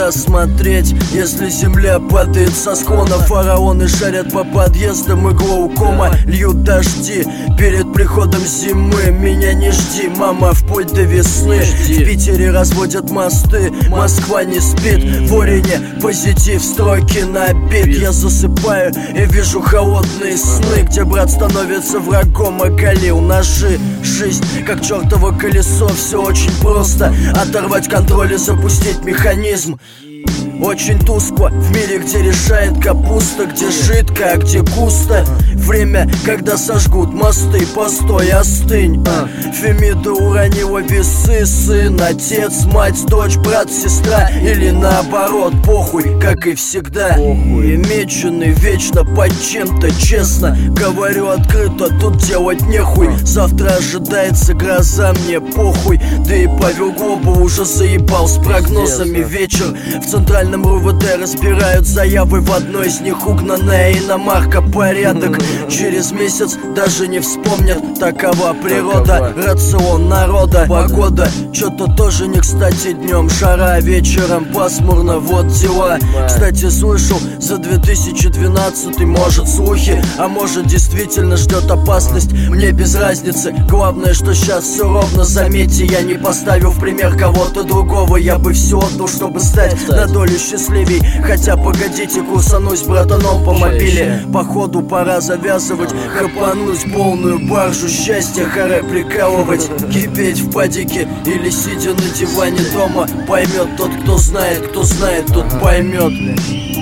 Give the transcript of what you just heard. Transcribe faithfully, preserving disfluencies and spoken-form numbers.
куда смотреть, если земля падает со склона. Фараоны шарят по подъездам и глаукома. Льют дожди перед приходом зимы. Меня не жди, мама, вплоть до весны. В Питере разводят мосты, Москва не спит. В Орине позитив, стройки набит. Я засыпаю и вижу холодные сны, где брат становится врагом, оголил ножи. Жизнь как чертово колесо, все очень просто. Оторвать контроль и запустить механизм. Очень тускло в мире, где решает капуста, где жидко, а где густо. Время, когда сожгут мосты, постой, остынь. а. Фемида уронила весы, сын, отец, мать, дочь, брат, сестра. Или наоборот, похуй, как и всегда. Похуй. И меченый вечно под чем-то, честно говорю открыто, тут делать нехуй. Завтра ожидается гроза, мне похуй. Да и Павел Глобов уже заебал с прогнозами. Вечер в центральном РУВД разбирают заявы. В одной из них угнанная иномарка, порядок. Через месяц даже не вспомнят, такова природа. Рацион народа, погода чё-то тоже не кстати днем. Жара вечером, пасмурно, вот дела. Кстати, слышал, за две тысячи двенадцатый, может слухи, а может действительно ждет опасность. Мне без разницы, главное, что сейчас все ровно. Заметьте, я не поставил в пример кого-то другого. Я бы все отдал, чтобы стать на долю счастливей. Хотя погодите, курсанусь братаном по мобиле. Походу пора завязывать, хапануть полную баржу счастья, харе прикалывать. Кипеть в падике или сидя на диване дома. Поймет тот, кто знает, кто знает, тот поймет.